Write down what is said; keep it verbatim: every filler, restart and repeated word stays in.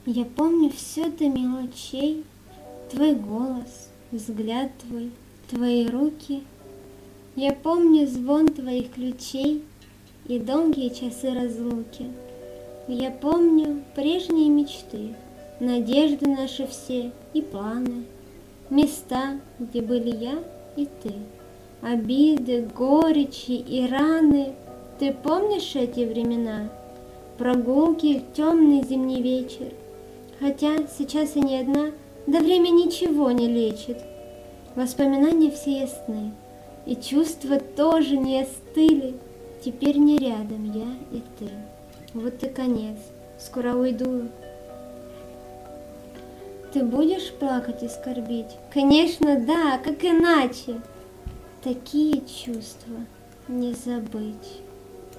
Я помню все до мелочей, твой голос, взгляд твой, твои руки. Я помню звон твоих ключей и долгие часы разлуки. Я помню прежние мечты, надежды наши все и планы, места, где были я и ты, обиды, горечи и раны. Ты помнишь эти времена? Прогулки в темный зимний вечер. Хотя сейчас я не одна, да время ничего не лечит. Воспоминания все ясны, и чувства тоже не остыли. Теперь не рядом я и ты. Вот и конец, скоро уйду. Ты будешь плакать и скорбить? Конечно, да, как иначе. Такие чувства не забыть.